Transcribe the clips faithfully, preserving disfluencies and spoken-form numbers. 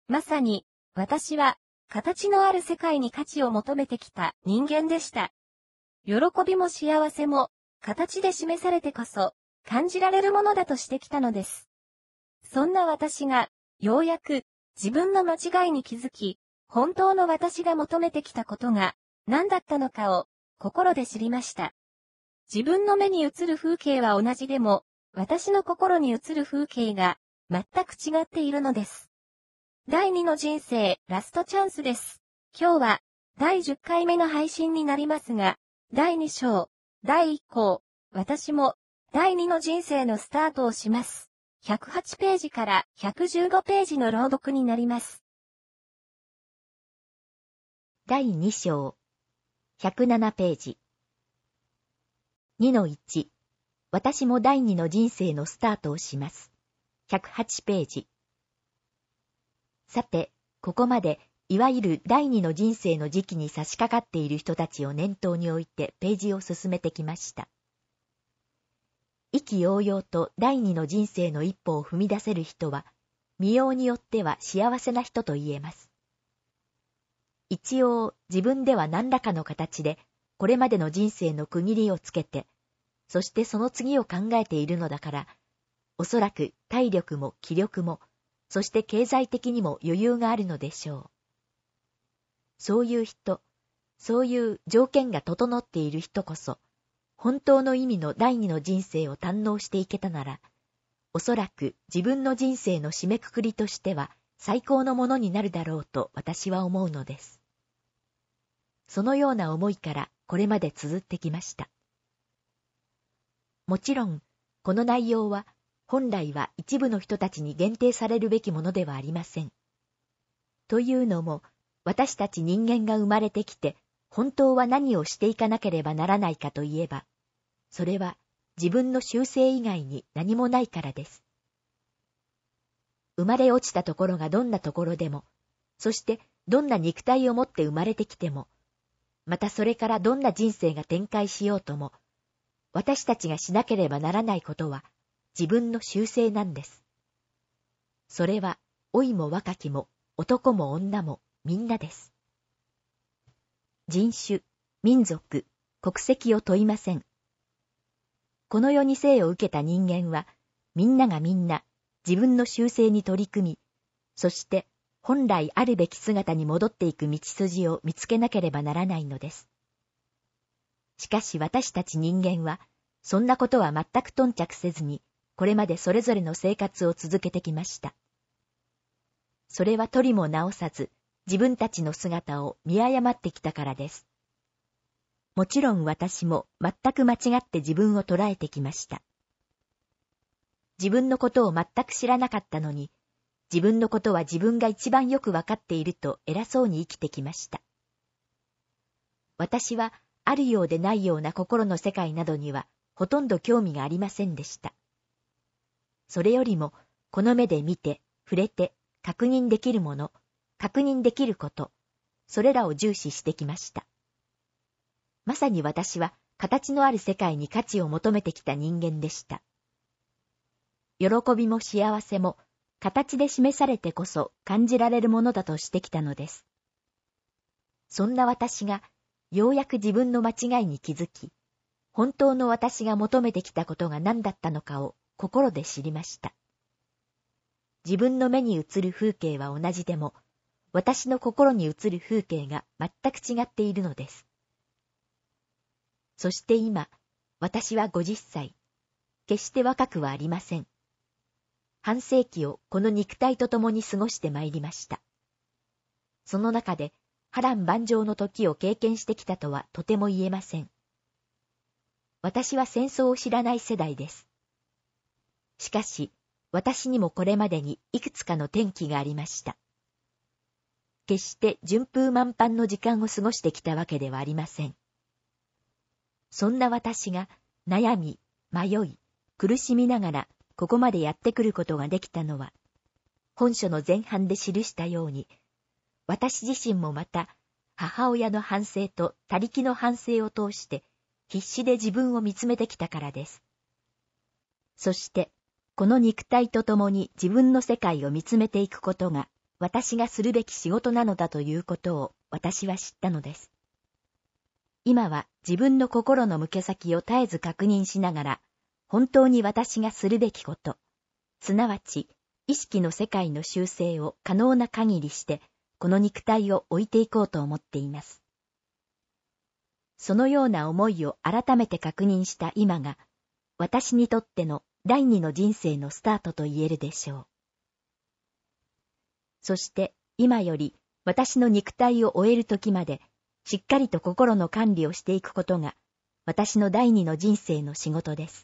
まさに、私は、形のある世界に価値を求めてきた人間でした。喜びも幸せも、形で示されてこそ、感じられるものだとしてきたのです。そんな私が、ようやく、自分の間違いに気づき、本当の私が求めてきたことが、何だったのかを、心で知りました。自分の目に映る風景は同じでも、私の心に映る風景が、全く違っているのです。だいにの人生、ラストチャンスです。今日は、だいじゅっかいめの配信になりますが、だいに章、だいいっ項、私も、だいにの人生のスタートをします。ひゃくはちページからひゃくじゅうごページの朗読になります。 だいに章、ひゃくななページ。にのいち、私もだいにの人生のスタートをします。ひゃくはちページ。さて、ここまで、いわゆるだいにの人生の時期に差し掛かっている人たちを念頭に置いてページを進めてきました。意気揚々とだいにの人生の一歩を踏み出せる人は、見ようによっては幸せな人と言えます。一応、自分では何らかの形で、これまでの人生の区切りをつけて、そしてその次を考えているのだから、おそらく体力も気力も、そして経済的にも余裕があるのでしょう。そういう人、そういう条件が整っている人こそ、本当の意味のだいにの人生を堪能していけたなら、おそらく自分の人生の締めくくりとしては最高のものになるだろうと私は思うのです。そのような思いからこれまで綴ってきました。もちろん、この内容は本来は一部の人たちに限定されるべきものではありません。というのも、私たち人間が生まれてきて、本当は何をしていかなければならないかといえば、それは自分の習性以外に何もないからです。生まれ落ちたところがどんなところでも、そしてどんな肉体を持って生まれてきても、またそれからどんな人生が展開しようとも、私たちがしなければならないことは自分の習性なんです。それは老いも若きも男も女もみんなです。人種、民族、国籍を問いません。この世に生を受けた人間は、みんながみんな自分の習性に取り組み、そして本来あるべき姿に戻っていく道筋を見つけなければならないのです。しかし私たち人間は、そんなことは全く頓着せずに、これまでそれぞれの生活を続けてきました。それは取りも直さず、自分たちの姿を見誤ってきたからです。もちろん私も全く間違って自分を捉えてきました。自分のことを全く知らなかったのに、自分のことは自分が一番よくわかっていると偉そうに生きてきました。私はあるようでないような心の世界などにはほとんど興味がありませんでした。それよりもこの目で見て、触れて、確認できるもの、確認できること、それらを重視してきました。まさに私は形のある世界に価値を求めてきた人間でした。喜びも幸せも形で示されてこそ感じられるものだとしてきたのです。そんな私がようやく自分の間違いに気づき、本当の私が求めてきたことが何だったのかを心で知りました。自分の目に映る風景は同じでも、私の心に映る風景が全く違っているのです。そして今、私はごじゅっさい。決して若くはありません。半世紀をこの肉体と共に過ごしてまいりました。その中で波乱万丈の時を経験してきたとはとても言えません。私は戦争を知らない世代です。しかし、私にもこれまでにいくつかの転機がありました。決して順風満帆の時間を過ごしてきたわけではありません。そんな私が悩み、迷い、苦しみながらここまでやってくることができたのは、本書の前半で記したように、私自身もまた母親の反省と他力の反省を通して必死で自分を見つめてきたからです。そして、この肉体と共に自分の世界を見つめていくことが、 私がするべき仕事なのだということを私は知ったのです。今は自分の心の向け先を絶えず確認しながら、本当に私がするべきこと、すなわち意識の世界の修正を可能な限りして、この肉体を置いていこうと思っています。そのような思いを改めて確認した今が、私にとっての第二の人生のスタートと言えるでしょう。そして今より私の肉体を終える時まで、しっかりと心の管理をしていくことが、私の第二の人生の仕事です。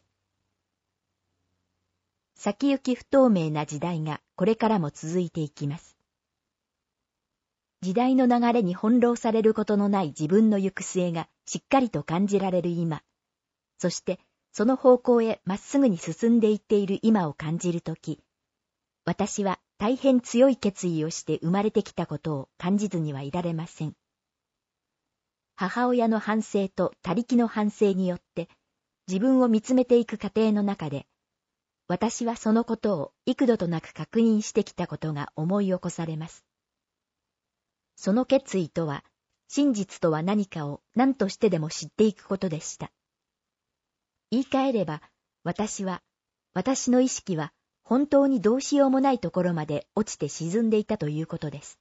先行き不透明な時代がこれからも続いていきます。時代の流れに翻弄されることのない自分の行く末がしっかりと感じられる今、そしてその方向へまっすぐに進んでいっている今を感じるとき、私は大変強い決意をして生まれてきたことを感じずにはいられません。母親の反省と他力の反省によって自分を見つめていく過程の中で、私はそのことを幾度となく確認してきたことが思い起こされます。その決意とは、真実とは何かを何としてでも知っていくことでした。言い換えれば、私は、私の意識は本当にどうしようもないところまで落ちて沈んでいたということです。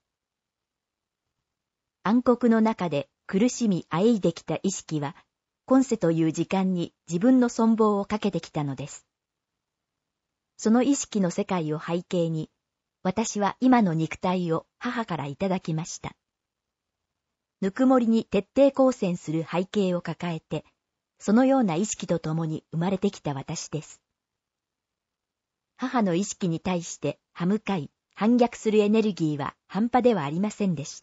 暗黒の中で苦しみあえいできた意識は、今世という時間に自分の存亡をかけてきたのです。その意識の世界を背景に、私は今の肉体を母からいただきました。ぬくもりに徹底抗戦する背景を抱えて、そのような意識とともに生まれてきた私です。母の意識に対して歯向かい、反逆するエネルギーは半端ではありませんでした。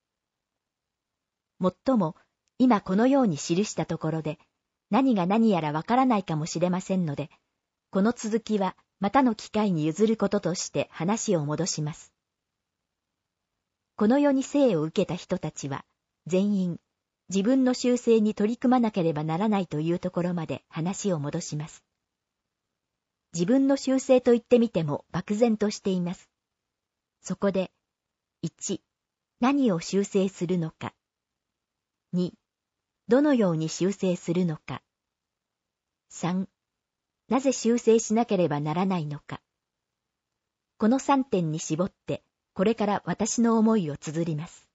もっとも、今このように記したところで、何が何やらわからないかもしれませんので、この続きはまたの機会に譲ることとして話を戻します。この世に生を受けた人たちは、全員、自分の修正に取り組まなければならないというところまで話を戻します。自分の修正と言ってみても漠然としています。そこで、いち、何を修正するのか。に、どのように修正するのか。さん、なぜ修正しなければならないのか。このさんてんに絞って、これから私の思いを綴ります。